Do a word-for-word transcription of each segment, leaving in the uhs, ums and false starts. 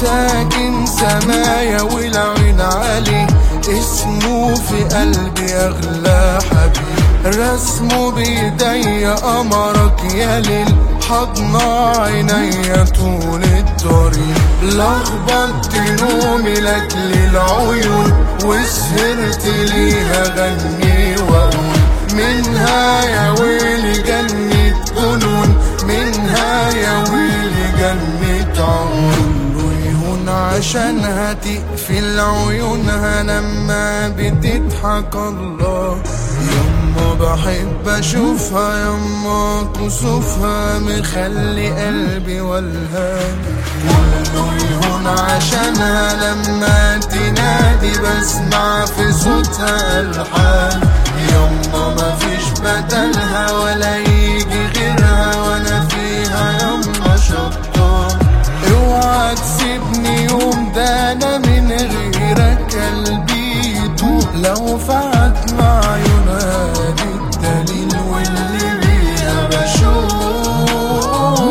ساكن سمايا والعين عليه، اسمه في قلبي أغلى حبيب. رسمه بإيدي أمرك يا ليل، حضن عينيا طول الطريق. لخبطت نومي لأجل العيون، وسهرت ليها غني وأقول منها يا ويلي جنة جنون، منها يا ويلي جنة عيون. ويهون عشانها تقفل عيونها لما بتضحك الله. يما بحب اشوفها، يما كسوفها مخلي قلبي والهان. كله يهون عشانها لما تنادي، بسمع في صوتها الحان. يما مفيش بدلها ولا يجي غيرها، وانا فيها يما شطان. اوعى تسيبني يوم، ده انا من غيرك قلبي يدوب. لو فات مع عيونها دي الدليل، واللي بيها بشوف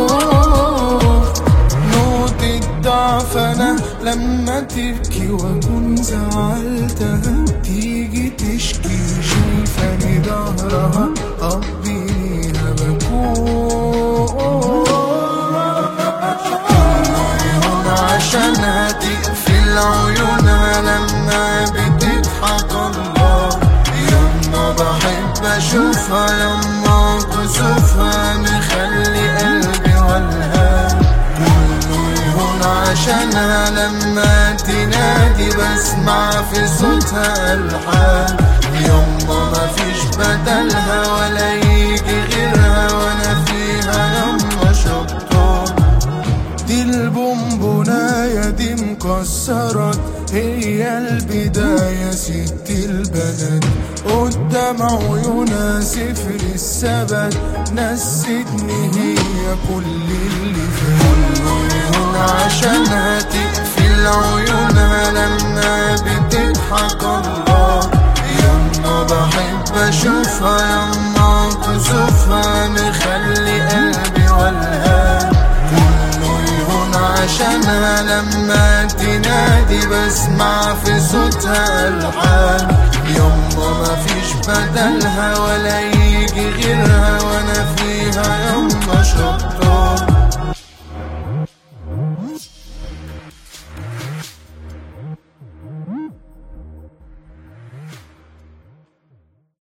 نقطة ضعف انا لما تبكي واكون زعلتها. تيجي تشكي شايفاني ظهرها قضي ليها بكون. عشانها تقفل عيونها لما بتضحك الله. يما بحب اشوفها، يما كسوفها مخلي قلبي والهان. كله يهون عشانها لما تنادي، بسمع في صوتها الحان. يما مفيش بدلها ولا يجي غيرها، وانا فيها يما شطان. دي البونبوناية دي مكسرات، هي البداية ست البنات. قدام عيونها صفر الثبات، نستني هي كل اللي فات. كله يهون عشانها تقفل عيونها لما بتضحك الله. يما بحب اشوفها، يما كسوفها مخلي قلبي والهان. عشانها لما تنادي، بسمع في صوتها الحان. يما مفيش بدلها ولا يجي غيرها، وانا فيها يما شطان.